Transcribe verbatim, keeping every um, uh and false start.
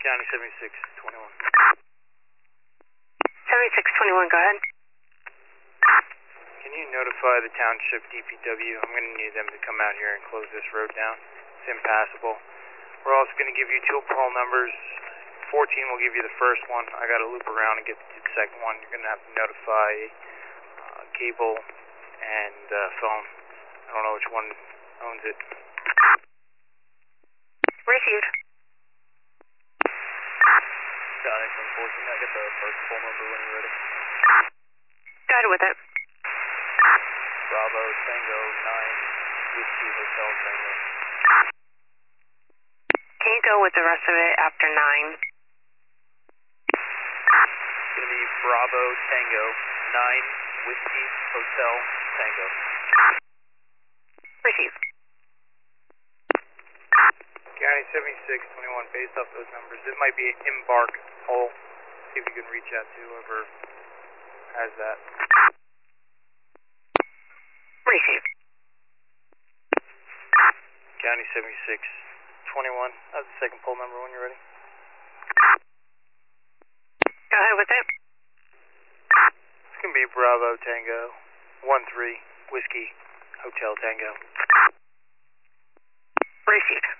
County seventy-six twenty-one. seventy-six twenty-one, go ahead. Can you notify the township D P W? I'm going to need them to come out here and close this road down. It's impassable. We're also going to give you two pole numbers. fourteen will give you the first one. I got to loop around and get to the second one. You're going to have to notify uh, cable and uh, phone. I don't know which one owns it. Received. Got it from fourteen. I get the first pole number when you're ready. Go ahead with it. Bravo Tango nine Whiskey Hotel Tango. Can you go with the rest of it after nine? It's going to be Bravo Tango nine Whiskey Hotel Tango. Received. County seventy-six twenty-one, based off those numbers, it might be an embark hole. See if you can reach out to whoever has that. Received. County seventy-six twenty-one, that's the second pole number when you're ready. Go ahead with it. It's going to be Bravo Tango one three Whiskey Hotel Tango. Received.